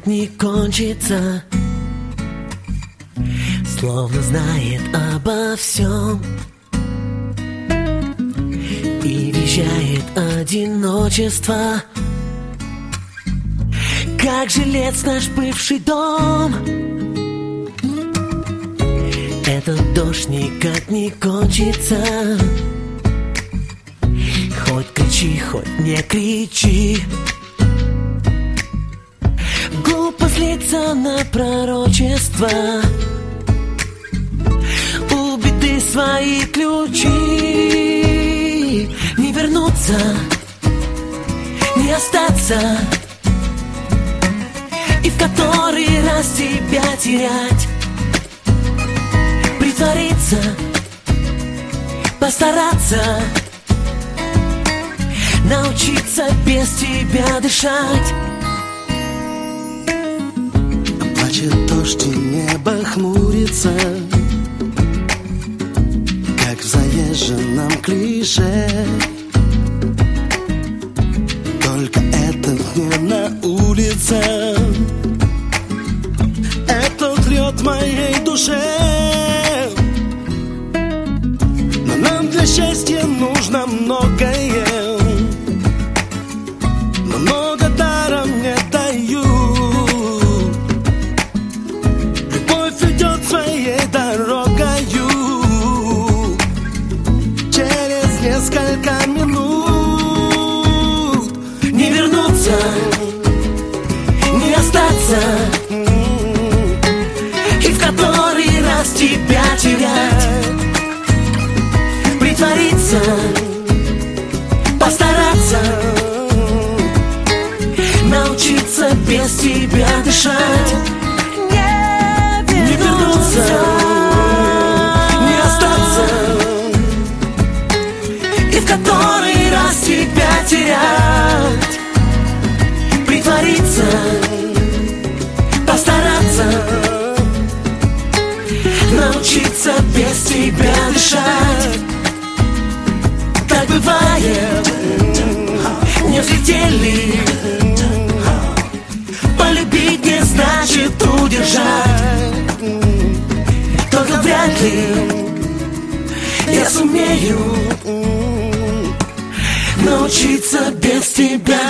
никак не кончится, словно знает обо всем и вещает одиночество. Как жилец наш бывший дом, этот дождь никак не кончится. Хоть кричи, хоть не кричи. Глупо злиться на пророчество. У беды свои ключи. Не вернуться, не остаться, и в который раз тебя терять. Притвориться, постараться, научиться без тебя дышать. Плачет дождь и небо хмурится, как в заезженном клише. Только это не на улице, это льет моей душе. Но нам для счастья нужно многое, но много даром не дают. Любовь идет своей дорогою. Через несколько минут не вернуться, не остаться, и в который раз тебя терять. Притвориться, постараться, научиться без тебя дышать. Не вернуться, не остаться, и в который раз тебя терять. Притвориться, постараться, научиться без тебя дышать. Так бывает, не взлетели. Полюбить не значит удержать. Только вряд ли я сумею научиться без тебя